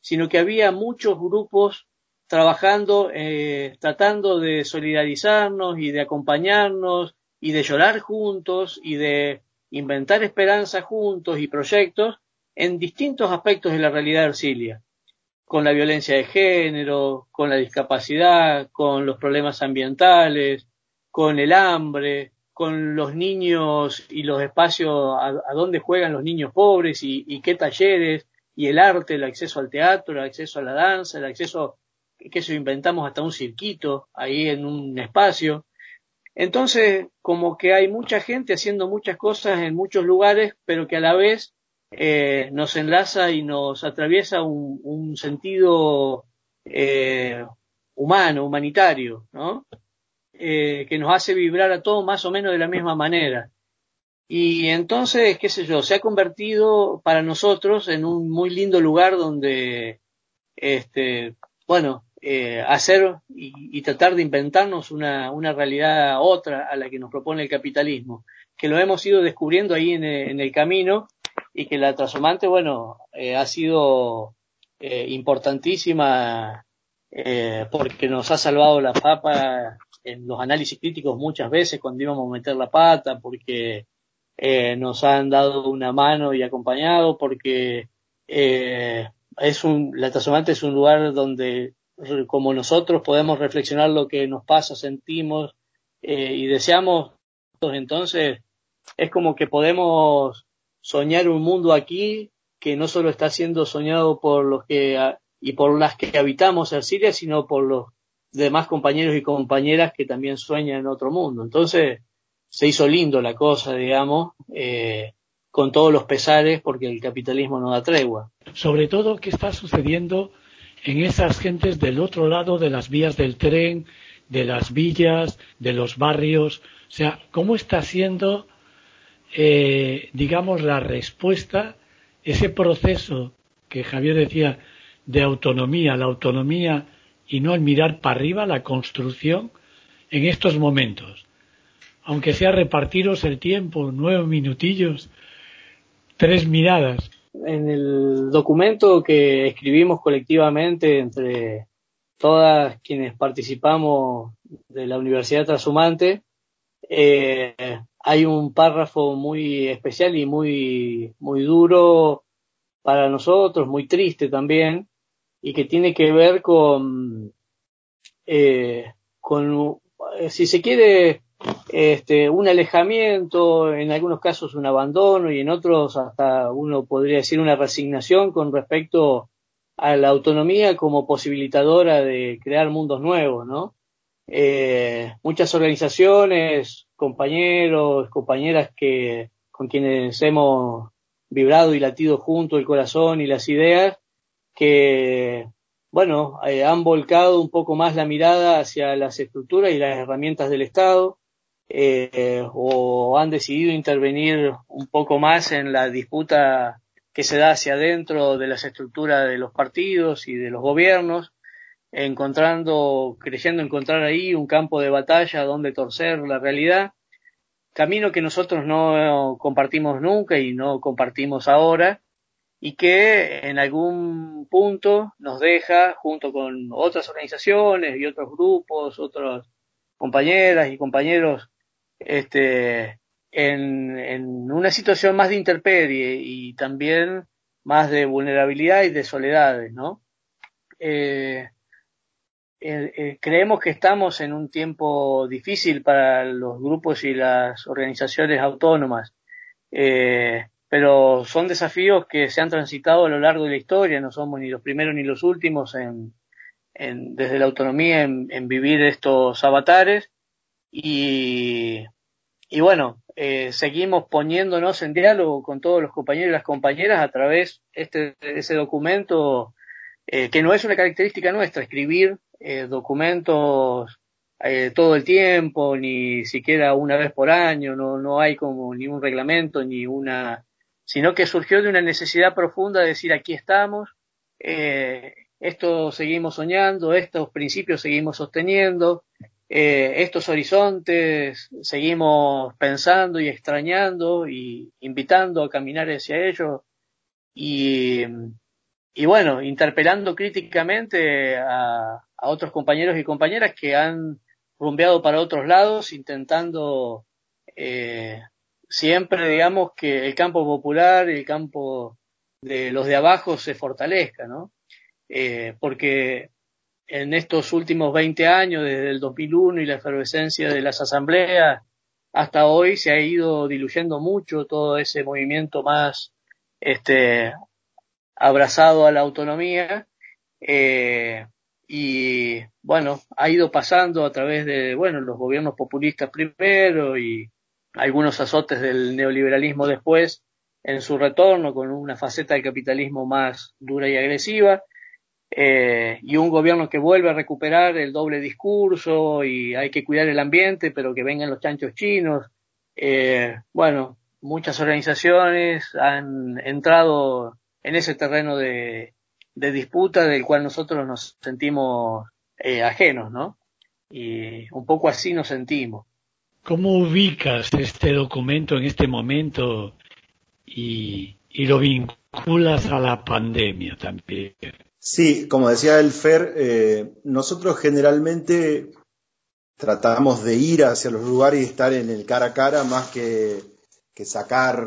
sino que había muchos grupos trabajando, tratando de solidarizarnos y de acompañarnos y de llorar juntos y de inventar esperanza juntos y proyectos en distintos aspectos de la realidad de Ercilia, con la violencia de género, con la discapacidad, con los problemas ambientales, con el hambre, con los niños y los espacios a donde juegan los niños pobres y qué talleres, y el arte, el acceso al teatro, el acceso a la danza, el acceso, que eso inventamos hasta un cirquito ahí en un espacio. Entonces, como que hay mucha gente haciendo muchas cosas en muchos lugares, pero que a la vez nos enlaza y nos atraviesa un sentido humano, humanitario, ¿no? Que nos hace vibrar a todos más o menos de la misma manera. Y entonces, qué sé yo, se ha convertido para nosotros en un muy lindo lugar donde, bueno, hacer y tratar de inventarnos una realidad otra a la que nos propone el capitalismo, que lo hemos ido descubriendo ahí en el camino, y que la trashumante, bueno, ha sido importantísima, porque nos ha salvado la papa en los análisis críticos muchas veces cuando íbamos a meter la pata, porque nos han dado una mano y acompañado, porque la trashumante es un lugar donde, como nosotros, podemos reflexionar lo que nos pasa, sentimos y deseamos. Entonces es como que podemos soñar un mundo aquí que no solo está siendo soñado por los que y por las que habitamos Ercilia, sino por los demás compañeros y compañeras que también sueñan en otro mundo. Entonces se hizo lindo la cosa, digamos, con todos los pesares, porque el capitalismo no da tregua. Sobre todo, ¿qué está sucediendo en esas gentes del otro lado de las vías del tren, de las villas, de los barrios? O sea, ¿cómo está siendo, digamos, la respuesta, ese proceso que Javier decía de autonomía, la autonomía y no el mirar para arriba, la construcción en estos momentos? Aunque sea repartiros el tiempo, 9 minutillos, 3 miradas. En el documento que escribimos colectivamente entre todas quienes participamos de la Universidad Trashumante, hay un párrafo muy especial y muy duro para nosotros, muy triste también, y que tiene que ver con si se quiere, un alejamiento, en algunos casos un abandono y en otros hasta uno podría decir una resignación con respecto a la autonomía como posibilitadora de crear mundos nuevos, ¿no? Muchas organizaciones, compañeros, compañeras con quienes hemos vibrado y latido junto el corazón y las ideas, que bueno, han volcado un poco más la mirada hacia las estructuras y las herramientas del Estado, o han decidido intervenir un poco más en la disputa que se da hacia adentro de las estructuras de los partidos y de los gobiernos, creyendo encontrar ahí un campo de batalla donde torcer la realidad, camino que nosotros no compartimos nunca y no compartimos ahora, y que en algún punto nos deja, junto con otras organizaciones y otros grupos, otras compañeras y compañeros, en una situación más de intemperie y también más de vulnerabilidad y de soledades, ¿no? Creemos que estamos en un tiempo difícil para los grupos y las organizaciones autónomas, pero son desafíos que se han transitado a lo largo de la historia, no somos ni los primeros ni los últimos desde la autonomía en vivir estos avatares, y bueno, seguimos poniéndonos en diálogo con todos los compañeros y las compañeras a través de ese documento, que no es una característica nuestra, escribir documentos todo el tiempo, ni siquiera una vez por año, no hay como ni un reglamento, sino que surgió de una necesidad profunda de decir: aquí estamos, esto seguimos soñando, estos principios seguimos sosteniendo, estos horizontes seguimos pensando y extrañando y invitando a caminar hacia ellos, y y bueno, interpelando críticamente a otros compañeros y compañeras que han rumbeado para otros lados, intentando siempre, digamos, que el campo popular y el campo de los de abajo se fortalezca, ¿no? Porque en estos últimos 20 años, desde el 2001 y la efervescencia de las asambleas, hasta hoy se ha ido diluyendo mucho todo ese movimiento más abrazado a la autonomía, y bueno, ha ido pasando a través de, bueno, los gobiernos populistas primero y algunos azotes del neoliberalismo después, en su retorno con una faceta del capitalismo más dura y agresiva, y un gobierno que vuelve a recuperar el doble discurso y hay que cuidar el ambiente, pero que vengan los chanchos chinos. Bueno, muchas organizaciones han entrado en ese terreno de disputa del cual nosotros nos sentimos ajenos, ¿no? Y un poco así nos sentimos. ¿Cómo ubicas este documento en este momento y lo vinculas a la pandemia también? Sí, como decía el Fer, nosotros generalmente tratamos de ir hacia los lugares y estar en el cara a cara más que sacar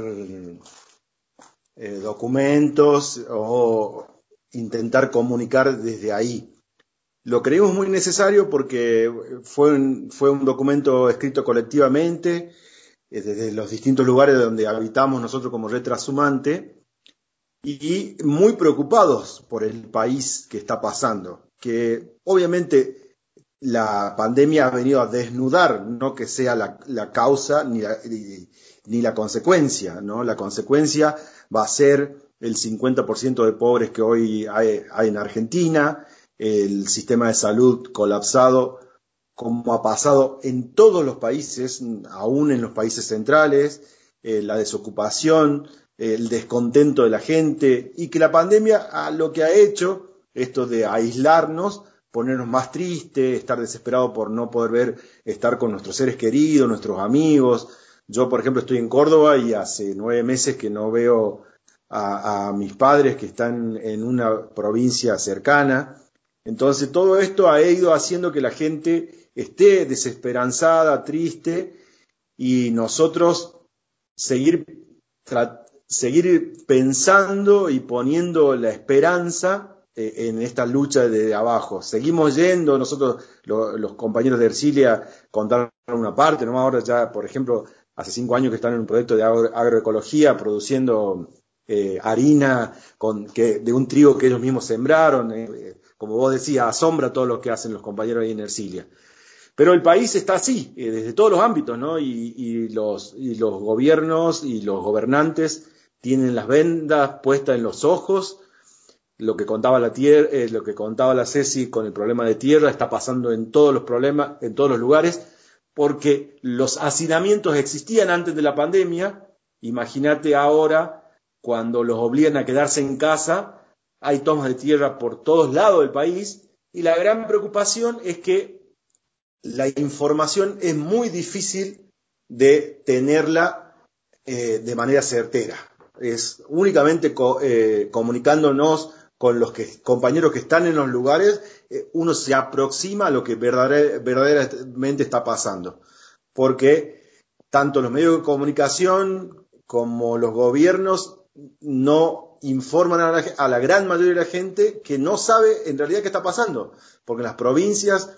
documentos o intentar comunicar desde ahí. Lo creímos muy necesario porque fue un documento escrito colectivamente desde los distintos lugares donde habitamos nosotros como Red Trashumante y muy preocupados por el país que está pasando, que obviamente la pandemia ha venido a desnudar, no que sea la causa ni la consecuencia, ¿no? La consecuencia va a ser el 50% de pobres que hoy hay en Argentina, el sistema de salud colapsado, como ha pasado en todos los países, aún en los países centrales, la desocupación, el descontento de la gente, y que la pandemia lo que ha hecho, esto de aislarnos, ponernos más tristes, estar desesperados por no poder estar con nuestros seres queridos, nuestros amigos. Yo, por ejemplo, estoy en Córdoba y hace 9 meses que no veo a mis padres que están en una provincia cercana. Entonces, todo esto ha ido haciendo que la gente esté desesperanzada, triste, y nosotros seguir pensando y poniendo la esperanza en esta lucha de abajo. Seguimos yendo, nosotros, los compañeros de Ercilia, contaron una parte, ¿no? Ahora ya, por ejemplo, hace 5 años que están en un proyecto de agroecología, produciendo harina de un trigo que ellos mismos sembraron. Como vos decías, asombra todo lo que hacen los compañeros ahí en Ercilia. Pero el país está así, desde todos los ámbitos, ¿no? Y los gobiernos y los gobernantes tienen las vendas puestas en los ojos. Lo que contaba lo que contaba la Ceci con el problema de tierra está pasando en todos los problemas, en todos los lugares, porque los hacinamientos existían antes de la pandemia. Imagínate ahora, cuando los obligan a quedarse en casa, hay tomas de tierra por todos lados del país, y la gran preocupación es que la información es muy difícil de tenerla de manera certera. Es únicamente comunicándonos con los compañeros que están en los lugares, uno se aproxima a lo que verdaderamente está pasando. Porque tanto los medios de comunicación como los gobiernos no informan a la gran mayoría de la gente, que no sabe en realidad qué está pasando. Porque en las provincias,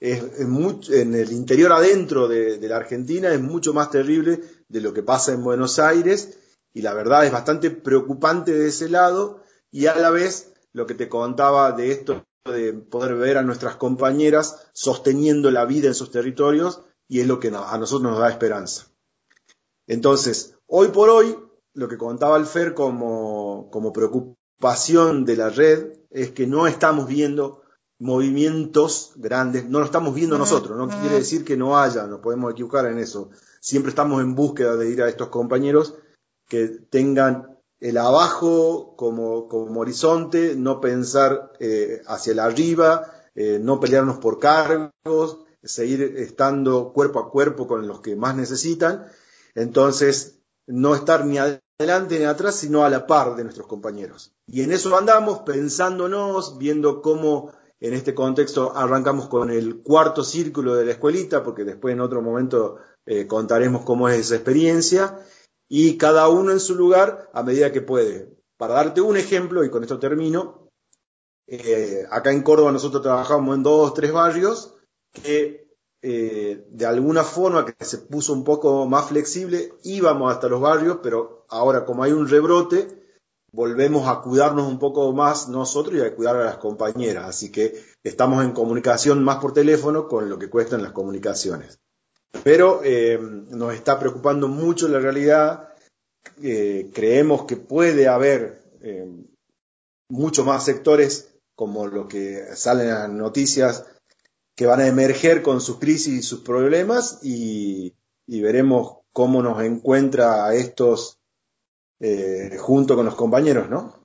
en el interior adentro de la Argentina, es mucho más terrible de lo que pasa en Buenos Aires, y la verdad es bastante preocupante de ese lado. Y a la vez lo que te contaba de esto de poder ver a nuestras compañeras sosteniendo la vida en sus territorios, y es lo que a nosotros nos da esperanza. Entonces, hoy por hoy, lo que contaba el Fer como preocupación de la red es que no estamos viendo movimientos grandes, no lo estamos viendo nosotros, no quiere decir que no haya, nos podemos equivocar en eso. Siempre estamos en búsqueda de ir a estos compañeros que tengan el abajo como horizonte, no pensar hacia el arriba, no pelearnos por cargos, seguir estando cuerpo a cuerpo con los que más necesitan. Entonces, no estar ni adelante ni atrás, sino a la par de nuestros compañeros. Y en eso andamos, pensándonos, viendo cómo en este contexto arrancamos con el cuarto círculo de la escuelita, porque después en otro momento contaremos cómo es esa experiencia, y cada uno en su lugar a medida que puede. Para darte un ejemplo, y con esto termino, acá en Córdoba nosotros trabajamos en 2 o 3 barrios que de alguna forma que se puso un poco más flexible, íbamos hasta los barrios, pero ahora como hay un rebrote, volvemos a cuidarnos un poco más nosotros y a cuidar a las compañeras, así que estamos en comunicación más por teléfono con lo que cuestan las comunicaciones. Pero nos está preocupando mucho la realidad, creemos que puede haber muchos más sectores como lo que salen en las noticias que van a emerger con sus crisis y sus problemas y veremos cómo nos encuentra a estos junto con los compañeros, ¿no?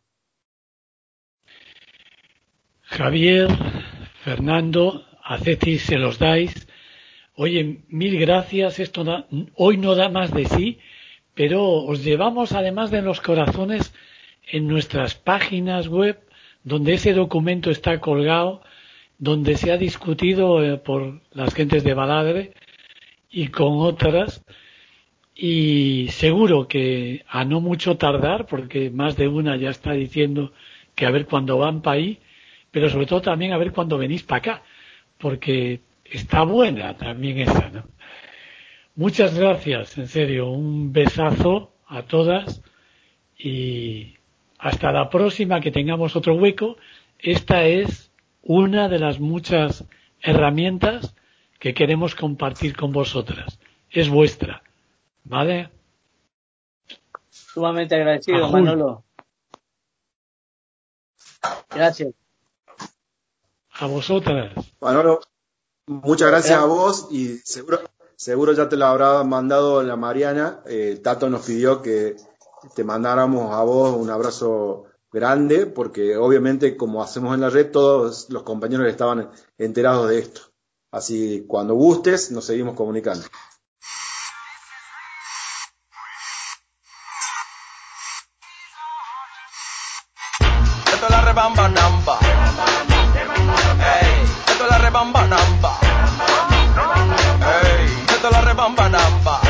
Javier, Fernando, haced y se los dais. Oye, mil gracias, hoy no da más de sí, pero os llevamos además de los corazones en nuestras páginas web, donde ese documento está colgado, donde se ha discutido por las gentes de Baladre y con otras, y seguro que a no mucho tardar, porque más de una ya está diciendo que a ver cuándo van para ahí, pero sobre todo también a ver cuándo venís para acá, porque está buena también esa, ¿no? Muchas gracias, en serio, un besazo a todas y hasta la próxima que tengamos otro hueco. Esta es una de las muchas herramientas que queremos compartir con vosotras. Es vuestra, ¿vale? Sumamente agradecido, Manolo. Gracias. A vosotras. Manolo, muchas gracias a vos y seguro ya te lo habrá mandado la Mariana. Tato nos pidió que te mandáramos a vos un abrazo grande, porque obviamente como hacemos en la red, todos los compañeros estaban enterados de esto. Así, cuando gustes, nos seguimos comunicando. Esto es la rebamba namba. Ey, esto es la rebamba namba. Ey, esto es la rebamba namba.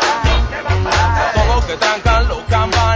Todo lo que trancan lo campan.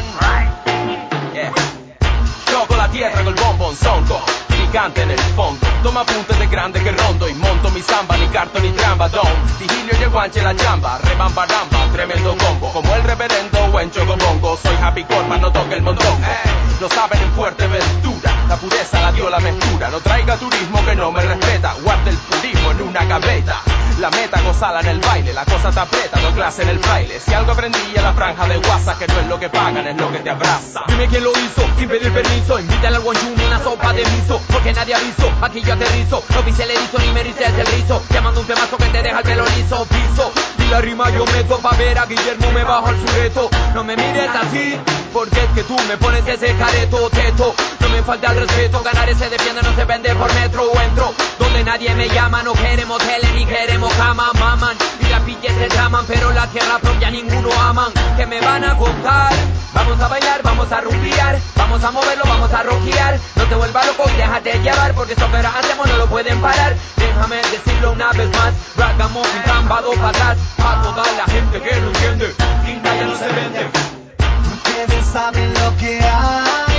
Yeah. Choco la tierra col bombón sonco, picante en el fondo. Toma apuntes de grande que rondo y monto mi samba, ni carto ni tramba, don. Vigilio y el guanche la chamba, rebamba namba, tremendo combo. Como el reverendo o en Chocobongo, soy Happy Corman, no toque el montón. Lo saben en Fuerteventura, la pureza la dio la mezcla. No traiga turismo que no me respeta, guarde el purismo en una gaveta. La meta gozala en el baile, la cosa te aprieta, no clase en el baile. Si algo aprendí en la franja de WhatsApp, que no es lo que pagan, es lo que te abraza. Dime quién lo hizo, sin pedir permiso. Invítale al guanchún una sopa de miso, porque nadie avisó, aquí yo aterrizo. No pise el erizo ni me erices el rizo. Te mando un temazo que te deja el pelo liso, piso. Y la rima yo meto pa' ver a Guillermo me bajo al sureto. No me mires así, porque es que tú me pones ese careto, teto. No me falta el respeto, ganar se defiende, no se vende por metro o entro. Donde nadie me llama, no queremos tele ni queremos cama, maman. Y las pilles se traman, pero la tierra propia ninguno aman. ¿Qué me van a contar? Vamos a bailar, vamos a rumbear, vamos a moverlo, vamos a rockear. No te vuelvas loco y déjate llevar, porque esto que ahora hacemos no lo pueden parar. Déjame decirlo una vez más, Ragamuffin cambado para atrás. A toda la gente que no entiende, tinta ya no se vende. Ustedes saben lo que hay,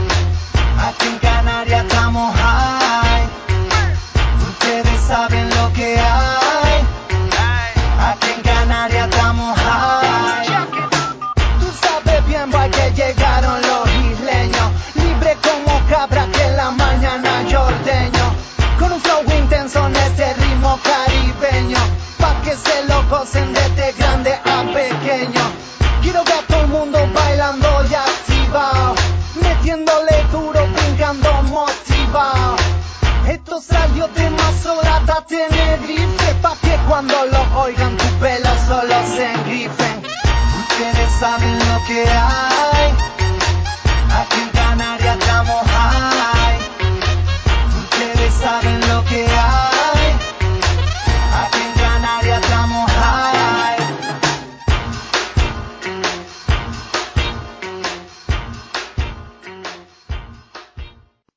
aquí en Canarias estamos high. Ustedes saben lo que hay, aquí en Canarias estamos high. Tú sabes bien, boy, que llegaron los isleños, libre como cabra que en la mañana yo ordeño. Con un flow intenso en este ritmo caribeño, pa' que se lo gocen desde grande a pequeño. Quiero ver a todo el mundo bailando y activado, metiéndole duro, brincando motivado. Esto salió de Masorata, Tenerife, pa' que cuando lo oigan tu pelo solo se engrifen. Ustedes saben lo que hay, aquí en Canarias estamos high. Ustedes saben lo que hay, aquí en Canarias estamos high.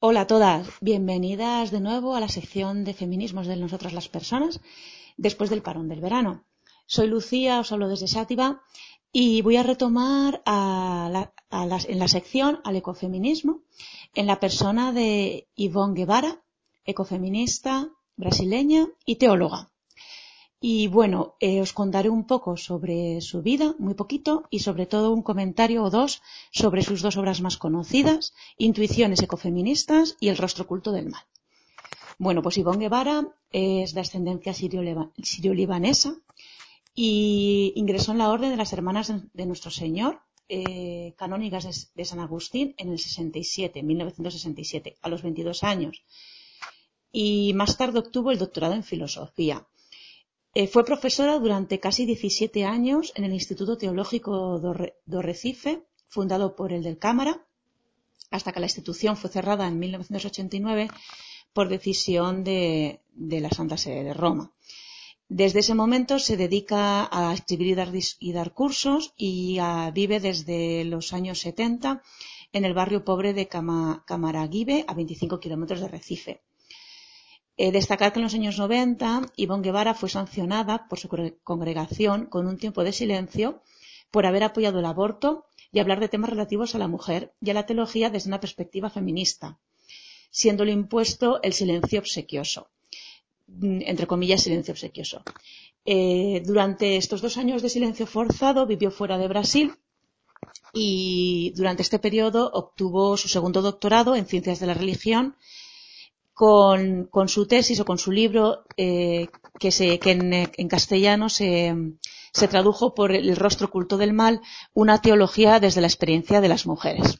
Hola a todas, bienvenidas de nuevo a la sección de feminismos de nosotras las personas después del parón del verano. Soy Lucía, os hablo desde Sátiva y voy a retomar en la sección al ecofeminismo en la persona de Ivonne Guevara, ecofeminista brasileña y teóloga. Y bueno, os contaré un poco sobre su vida, muy poquito, y sobre todo un comentario o dos sobre sus dos obras más conocidas, Intuiciones ecofeministas y El rostro oculto del mal. Bueno, pues Ivonne Guevara es de ascendencia sirio-libanesa y ingresó en la Orden de las Hermanas de Nuestro Señor, canónigas de San Agustín, en el 1967, a los 22 años. Y más tarde obtuvo el doctorado en filosofía. Fue profesora durante casi 17 años en el Instituto Teológico do Recife, fundado por el del Cámara, hasta que la institución fue cerrada en 1989 por decisión de la Santa Sede de Roma. Desde ese momento se dedica a escribir y dar cursos y vive desde los años 70 en el barrio pobre de Camaragibe, a 25 kilómetros de Recife. Destacar que en los años 90 Ivonne Guevara fue sancionada por su congregación con un tiempo de silencio por haber apoyado el aborto y hablar de temas relativos a la mujer y a la teología desde una perspectiva feminista, siéndole impuesto el silencio obsequioso, entre comillas silencio obsequioso. Durante estos 2 años de silencio forzado vivió fuera de Brasil y durante este periodo obtuvo su segundo doctorado en Ciencias de la Religión con su tesis o con su libro que en castellano se tradujo por El rostro oculto del mal, una teología desde la experiencia de las mujeres.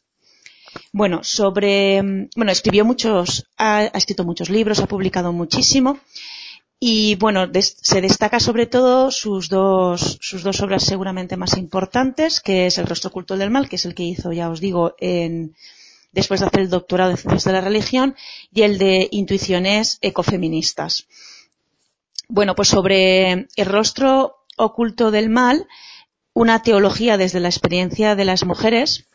Ha escrito muchos libros, ha publicado muchísimo y se destaca sobre todo sus dos obras seguramente más importantes, que es El rostro oculto del mal, que es el que hizo, ya os digo, después de hacer el doctorado en Ciencias de la Religión, y el de Intuiciones ecofeministas. Bueno, pues sobre El rostro oculto del mal, una teología desde la experiencia de las mujeres,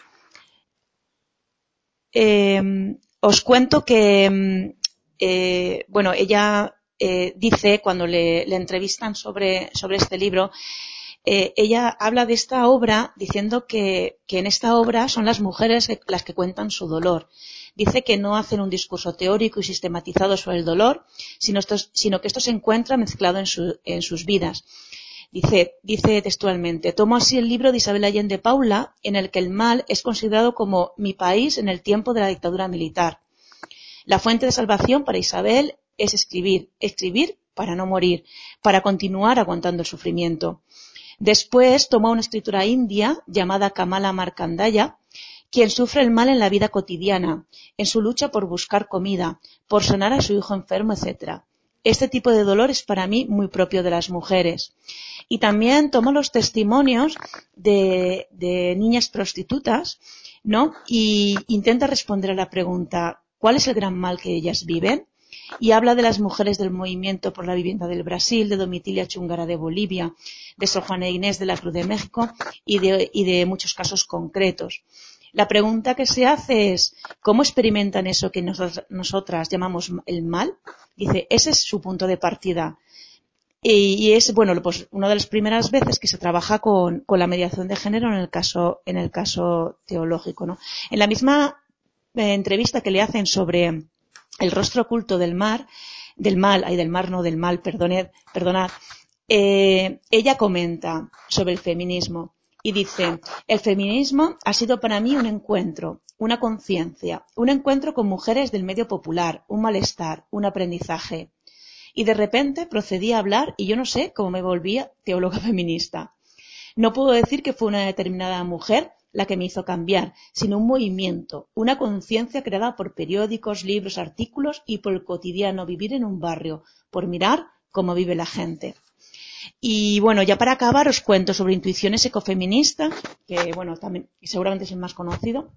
os cuento que, ella dice, cuando le entrevistan sobre este libro, ella habla de esta obra diciendo que en esta obra son las mujeres las que cuentan su dolor. Dice que no hacen un discurso teórico y sistematizado sobre el dolor, sino que esto se encuentra mezclado en sus vidas. Dice textualmente: tomo así el libro de Isabel Allende Paula, en el que el mal es considerado como mi país en el tiempo de la dictadura militar. La fuente de salvación para Isabel es escribir para no morir, para continuar aguantando el sufrimiento. Después tomó una escritora india llamada Kamala Markandaya, quien sufre el mal en la vida cotidiana, en su lucha por buscar comida, por sanar a su hijo enfermo, etc. Este tipo de dolor es para mí muy propio de las mujeres. Y también tomó los testimonios de niñas prostitutas, ¿no? Y intenta responder a la pregunta: ¿cuál es el gran mal que ellas viven? Y habla de las mujeres del movimiento por la vivienda del Brasil, de Domitilia Chungara de Bolivia, de Sor Juana Inés de la Cruz de México y de muchos casos concretos. La pregunta que se hace es: ¿cómo experimentan eso que nosotras llamamos el mal? Dice, ese es su punto de partida. Y es, pues una de las primeras veces que se trabaja con la mediación de género en el caso teológico, ¿no? En la misma entrevista que le hacen sobre El rostro oculto del mal, perdonad, ella comenta sobre el feminismo y dice: el feminismo ha sido para mí un encuentro, una conciencia, un encuentro con mujeres del medio popular, un malestar, un aprendizaje. Y de repente procedí a hablar y yo no sé cómo me volvía teóloga feminista. No puedo decir que fue una determinada mujer la que me hizo cambiar, sino un movimiento, una conciencia creada por periódicos, libros, artículos y por el cotidiano vivir en un barrio, por mirar cómo vive la gente. Y bueno, ya para acabar os cuento sobre Intuiciones ecofeministas, que también seguramente es el más conocido.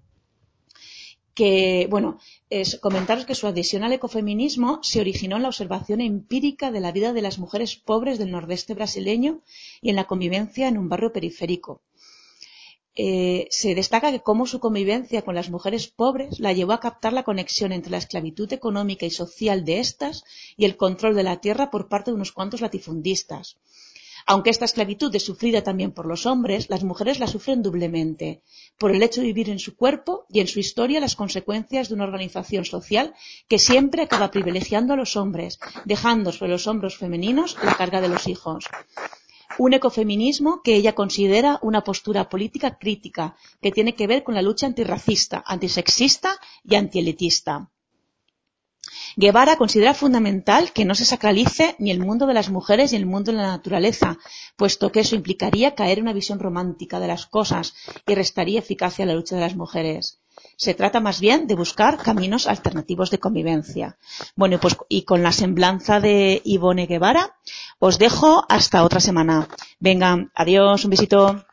Comentaros que su adhesión al ecofeminismo se originó en la observación empírica de la vida de las mujeres pobres del nordeste brasileño y en la convivencia en un barrio periférico. se destaca que cómo su convivencia con las mujeres pobres la llevó a captar la conexión entre la esclavitud económica y social de éstas y el control de la tierra por parte de unos cuantos latifundistas. Aunque esta esclavitud es sufrida también por los hombres, las mujeres la sufren doblemente, por el hecho de vivir en su cuerpo y en su historia las consecuencias de una organización social que siempre acaba privilegiando a los hombres, dejando sobre los hombros femeninos la carga de los hijos. Un ecofeminismo que ella considera una postura política crítica, que tiene que ver con la lucha antirracista, antisexista y antielitista. Guevara considera fundamental que no se sacralice ni el mundo de las mujeres ni el mundo de la naturaleza, puesto que eso implicaría caer en una visión romántica de las cosas y restaría eficacia a la lucha de las mujeres. Se trata más bien de buscar caminos alternativos de convivencia. Bueno, pues y con la semblanza de Ivone Guevara, os dejo hasta otra semana. Venga, adiós, un besito.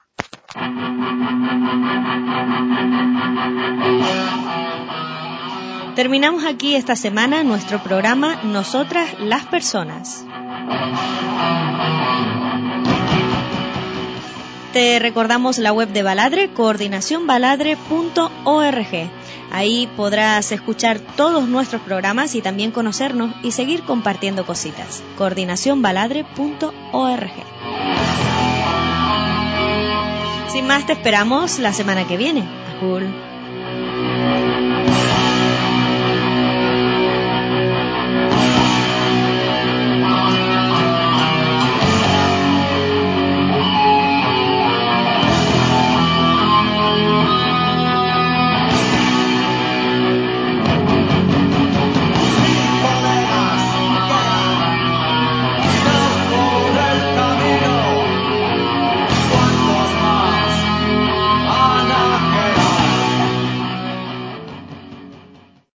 Terminamos aquí esta semana nuestro programa Nosotras las Personas. Te recordamos la web de Baladre, coordinacionbaladre.org. Ahí podrás escuchar todos nuestros programas y también conocernos y seguir compartiendo cositas. coordinacionbaladre.org. Sin más, te esperamos la semana que viene. Cool.